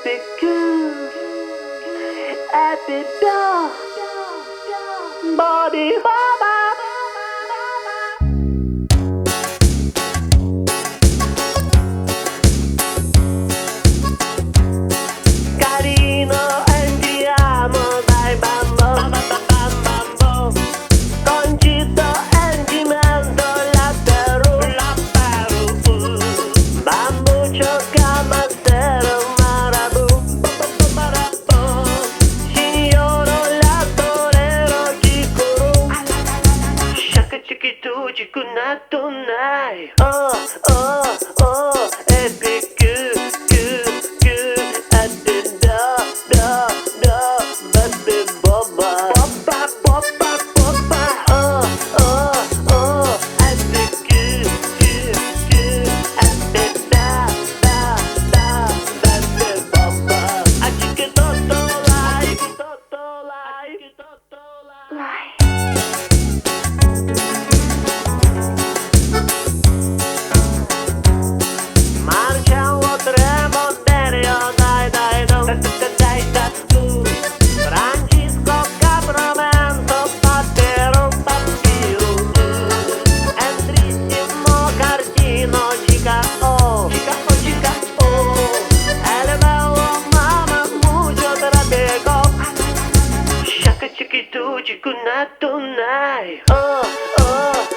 epic good, epic body baba. Carino, andiamo dai bambò, bambò. Concito, cimento, latero, bambuccio, camasero, marabù, signoro, lattorero, chicuru, shaka chikitu, chikunatu, nai. Oh, oh, oh, epic. Chiquito, chico, not tonight. Oh, oh.